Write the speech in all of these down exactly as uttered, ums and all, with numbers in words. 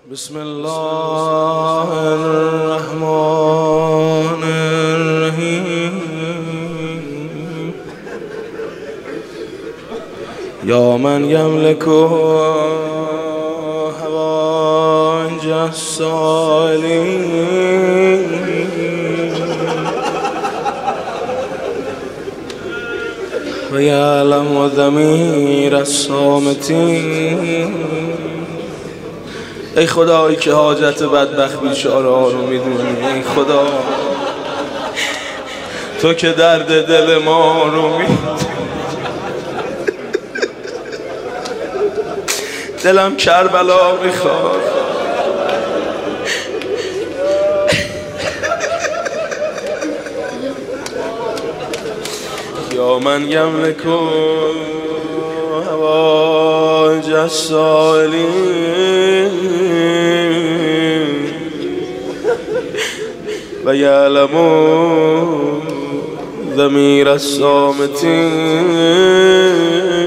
بسم الله الرحمن الرحیم یا من یملک حوائج السائلین و یعلم ضمیر الصامتین. ای خدایی که حاجت بدبخت بیچاره ها رو میدونی، ای خدا تو که درد دل ما رو میدونی. دلم کربلا میخواد، یا من یملک حوائج السائلین و یعلم ضمیر الصامتین.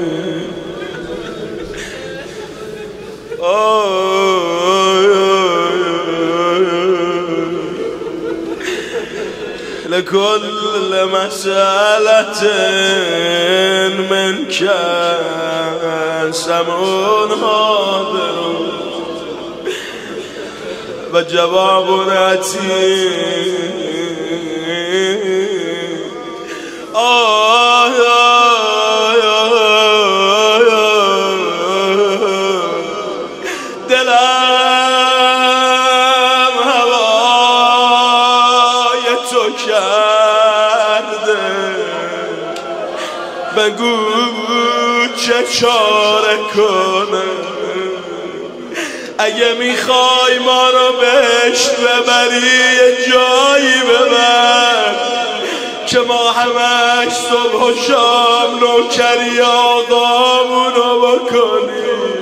لكل مسألة منك سمع حاضر و جواب عتید. آه دلم هوای تو کرده، بگو چه چاره کنه. اگه میخوای ما رو بهشت ببری یه جایی ببر که ما همش صبح و شام نوکری آقامونو بکنیم.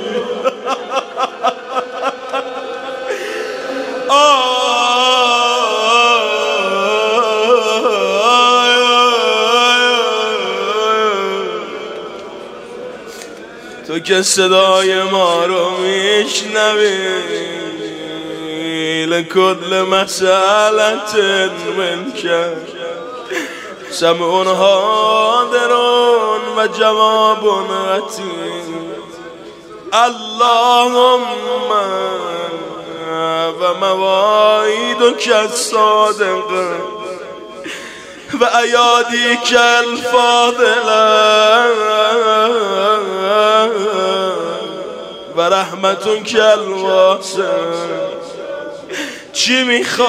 تو که صدای ما رو میشنوی، لکل مسئلت منک سمع حاضر و جواب عتید. اللهم و مواعیدک الصادقه و ایادیک الفاضله و رحمتک الواسعه. چی میخوای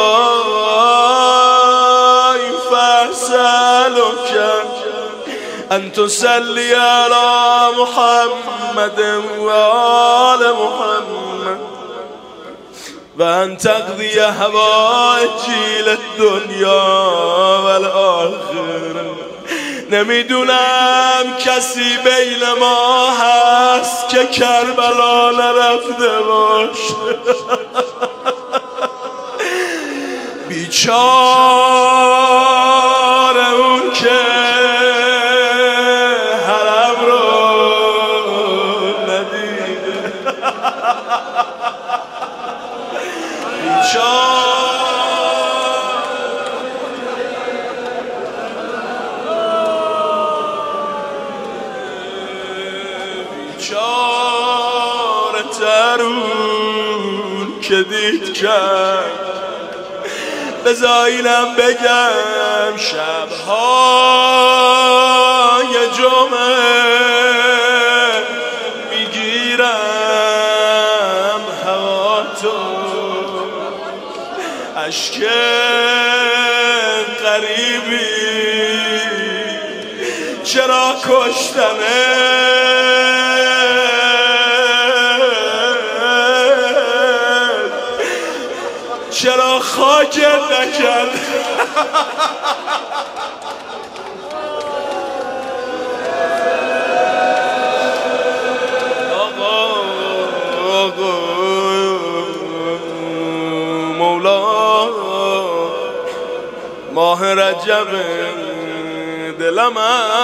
فاسألک ان تصلی علی محمد و آل محمد و ان تقضی حوائجی للدنیا و الاخره. نمیدونم کسی بین ما هست که کربلا نرفته باشه. بیچاره اون که حرم رو ندیده. بیچاره ترون که دید کرد. بذارینم بگم شبهای جمعه میگیرم هوا تو، عشق غریبی چرا کشتنه. چرا خاکت نکرد. آقا آقا مولا ماه رجب دلم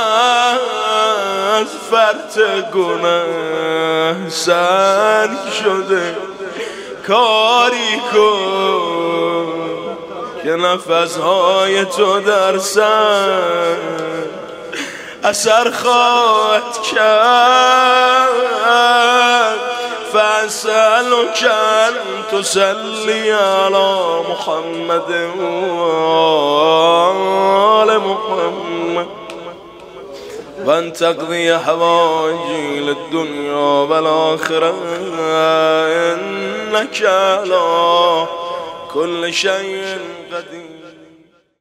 از فرط گناه سنگ شده. کاری کن که نفسهای تو در سر اثر خواهد کرد. فاسألك أن تصلي على محمد وآل محمد وأن تقضي حوائجي للدنيا والآخرة إنك على كل شيء قدير.